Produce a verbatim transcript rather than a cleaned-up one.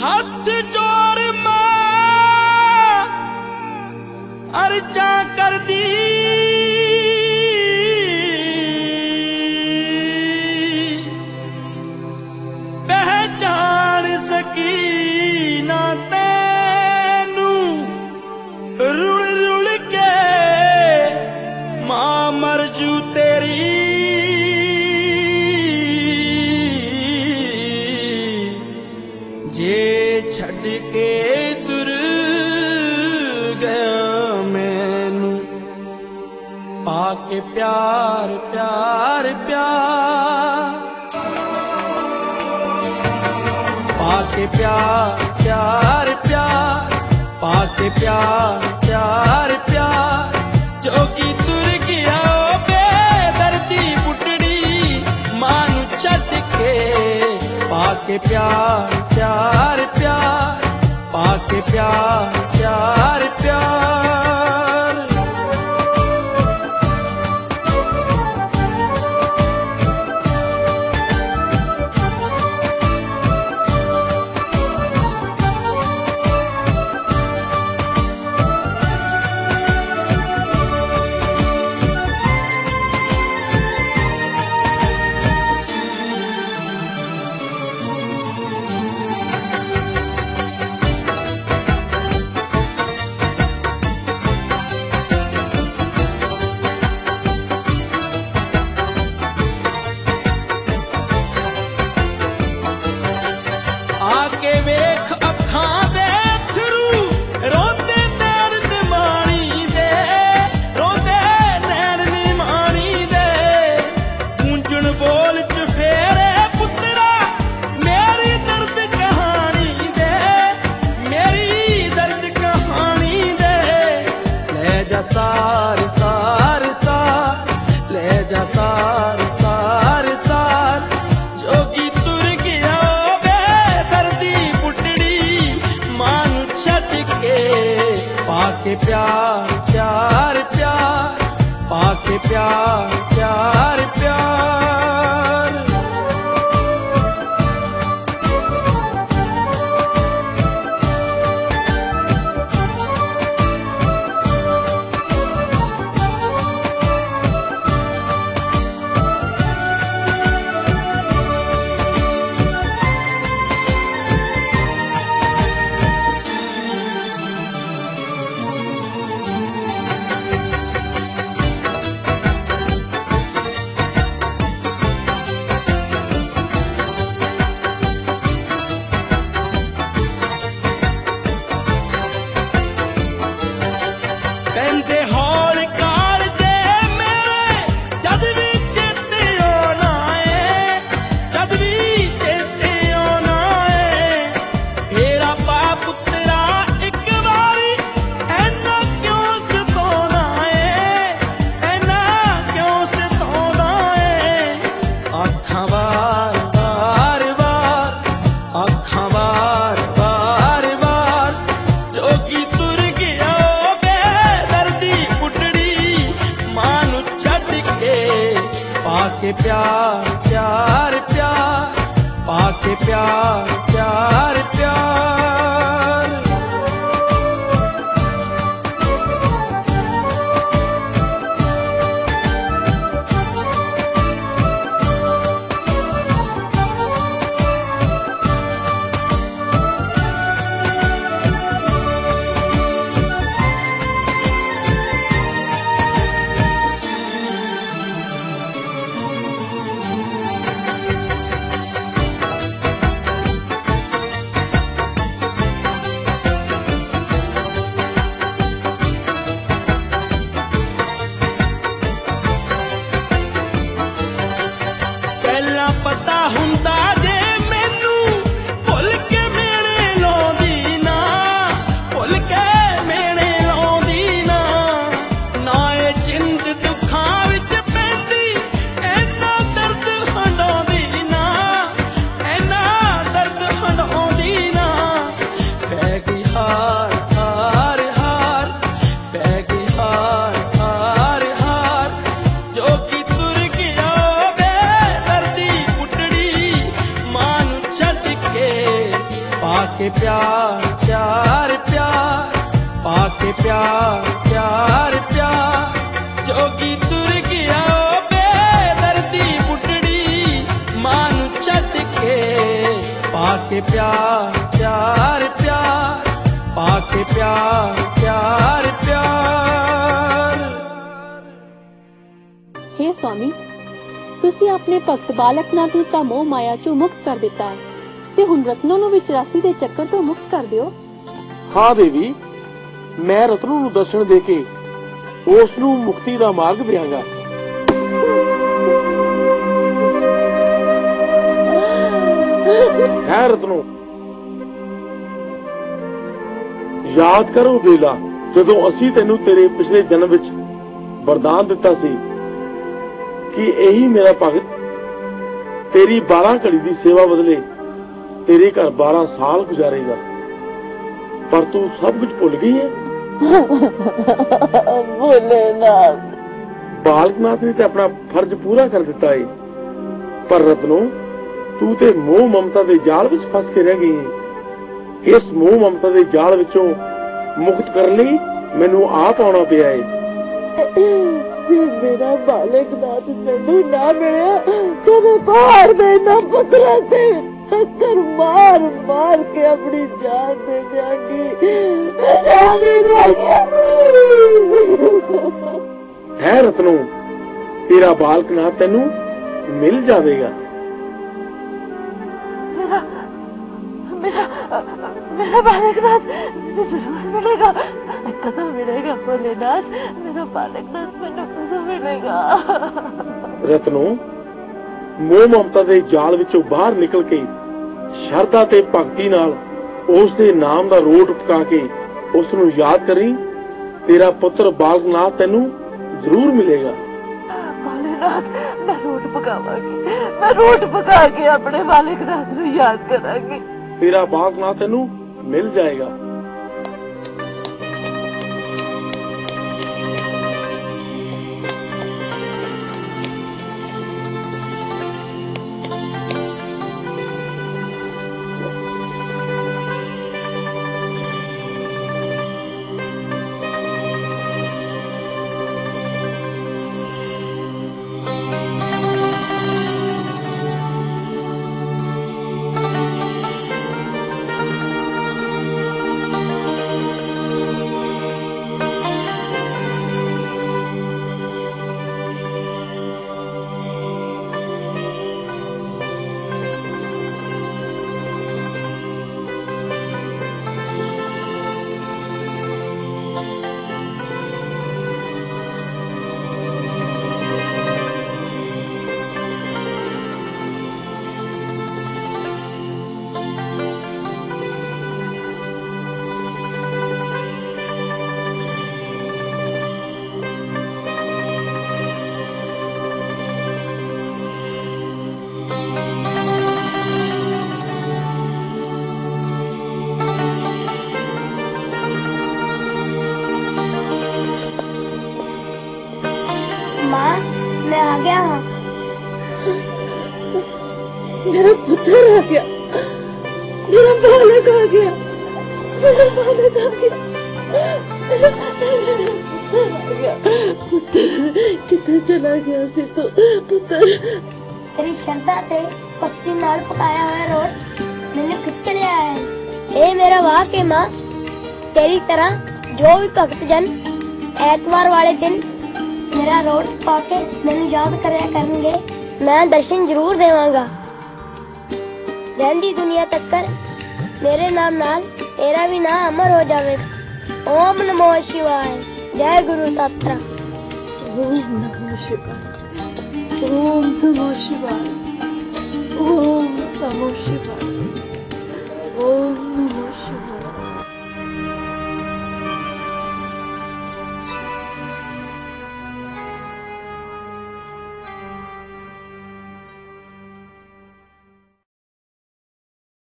हाथ जोड़ मां अर्जा कर दी पहचान सकी ना तैनू रुल रुल के मां मरजू तेरी जे छड़ के दुर गया मैनू पाके प्यार प्यार प्यार पाके प्यार प्यार प्यार पाके प्यार प्यार प्यार जोगी तुर गया बेदर्दी बुटड़ी मान छड़ के पाके प्यार प्यार प्यार पाके प्यार प्यार प्यार आके वेख अखां दे थरू रोंदे नैन निमाणी दे रोंदे नैन निमाणी दे गूंजण बोल च फेरे पुत्रा मेरी दर्द कहानी दे मेरी दर्द कहानी दे ले जा सार सार सार ले जा सार सार सार जोगी तुर गया पाके प्यार प्यार प्यार पाके प्यार प्यार प्यार कहते हौल काल दे मेरे जद भी चेते आना है जद भी चेते आना है तेरा बाप तेरा एक बारी ऐना क्यों सताना है ऐना क्यों सताना है आँखां बार बार बार आँखां बार बार बार जोगी तुर गया पाके प्यार प्यार प्यार पाके प्यार प्यार प्यार पता हुंदा जे मैनू भुल के मेरे लाउंदी ना भुल के मेरे लाउंदी ना ना ए जिंद दुखां विच पैंदी ऐना दर्द हंडाउंदी ना ऐना दर्द हंडाउंदी ना पै गई हार हार हार पै गई हार हार हार जो कि तुर गया बेदर्दी पुटड़ी पाके प्यार प्यार प्यार, पाके प्यार प्यार प्यार, जोगी तुर गया ओ बेदर्दी बुढ़ड़ी मां नू छड्ड के। पाके प्यार प्यार प्यार, पाके प्यार प्यार प्यार। हे स्वामी, तुसी अपने भगत बालकनाथ नूं तां मोह माया चों मुक्त कर दिता है, ते हुण रत्नों नूं भी चौरासी दे चक्कर तो मुक्त कर दिओ। हाँ देवी, मैं रत्नों नूं दर्शन दे के उस नूं मुक्ति दा मार्ग देंगा। है रत्नों, याद करो वेला जदों असीं तैनूं तेरे पिछले जन्म विच वरदान दिता सी कि यही मेरा भगत तेरी बारह घड़ी दी सेवा बदले तेरे घर बारह साल गुजारेगा, पर तू सब कुछ भुल गई है। भोलेनाथ, बालकनाथ ने तो अपना फर्ज पूरा कर दिता है, पर रत्नों तू ते मोह ममता दे जाल विच फस के रह गई है। इस मोह ममता दे जाल विचों मुक्त करने लई मैनू आप आउणा पिया है। मेरा बालकनाथ मैनू ना मिलिया तो मैं बाहर देना पत्थरां से टक्कर मार मार के अपनी जान दे जाऊंगी। है रत्नों, तेरा बालकनाथ तेनू मिल जाएगा। मेरा मेरा मेरा बालकनाथ मुझे जरूर मिलेगा, कदम मिलेगा भोलेनाथ, मेरा बालकनाथ मैनू कदम मिलेगा। रत्नों, मोह ममता दे जाल विचों बाहर निकल के शरधा ते भगती नाल उस दे नाम दा रोट टपका के उस नूं याद करी, तेरा पुत्र बालकनाथ तेनू जरूर मिलेगा। भोलेनाथ, मैं रोट पकावांगी, मैं रोट पका के अपने बालकनाथ नूं याद करांगी। तेरा बालकनाथ तेनू मिल जाएगा। माँ, मैं आ गया हूँ। मेरा पुत्र आ गया, मेरा बालक आ गया, मेरा बालक आ गया, पुत्र कितने चला गया सी तू पुत्र। तेरी श्रद्धा से पत्ती नाल पकाया हुआ रोट मैंने खुद के लिया है। ए मेरा वाह के माँ, तेरी तरह जो भी भक्त जन एतवार वाले दिन मेरा रोट पाके मैंने याद करया करेंगे, मैं दर्शन जरूर देवांगा। रहंदी दुनिया तक्कर मेरे नाम नाल तेरा भी नाम अमर हो जावेगा। ओम नमो शिवाय, जय गुरु तात्रा। ओम नमो शिवाय, ओम नमो शिवाय, ओम नमो शिवाय, ओम